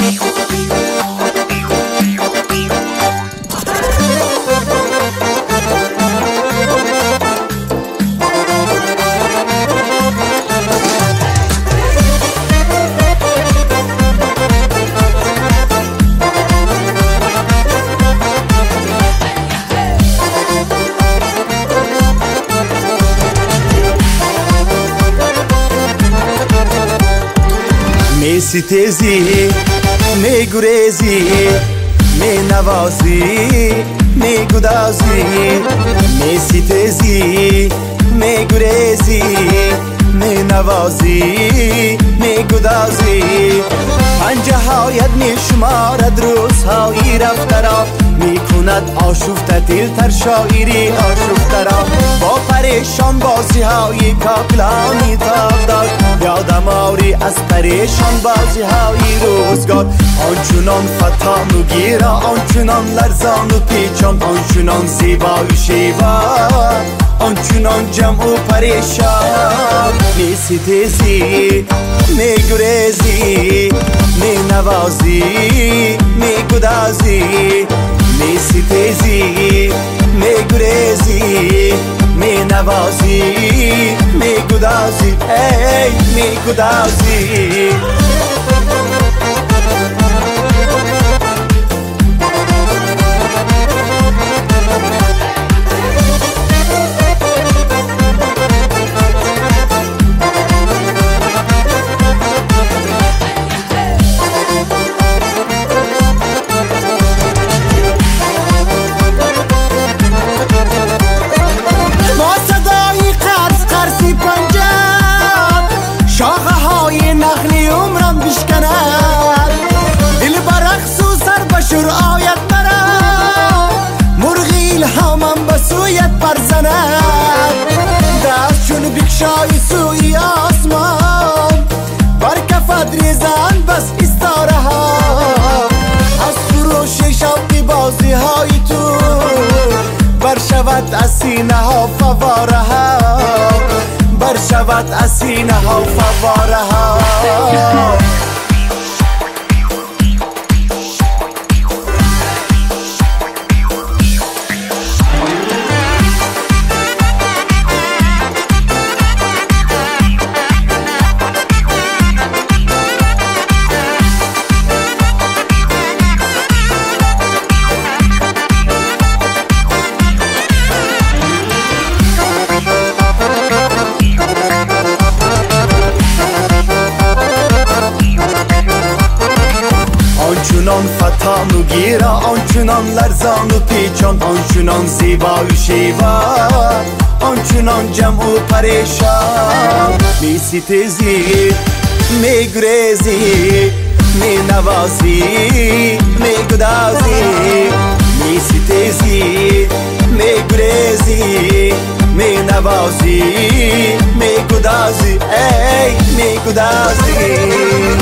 می ستیزی، می گریزی، می نوازی، می گدازی. می ستیزی، می گریزی، می نوازی، می گدازی. پنجه هایت می شمارد روزهای رفته را، می کند آشفته دلتر شاعری آشفته را. با پریشان بازی های کاکلانی تاب داد، یادم آوری از پریشان بازی های روزگار. آنچنان فتان و گیرا، آنچنان لرزان و پیچان، آنچنان زیبا و شیوا، آنچنان جمع و پریشان. می ستیزی، می گریزی، می نوازی، می گدازی. می ستیزی، می گریزی، می نوازی، می گدازی، ای می گدازی. نخلی عمرم بشکند، دل برقص و سر بشور آید مرا، مرغی الهامم به سویت برزند. دست چون بکشای سوی آسمان، بر کفت ریزند بس استاره ها. از فروش شوقی بازی های تو، برشود از سینه ها فواره ها، برشود از سینه ها فواره ها. آنچنان فتان و گیرا، آنچنان لرزان و پیچان، آنچنان زیبا و شیوا، آنچنان جمع و پریشان. می ستیزی، می گریزی، می نوازی، می گدازی. می ستیزی، می گریزی، می نوازی، می گدازی، ای می گدازی.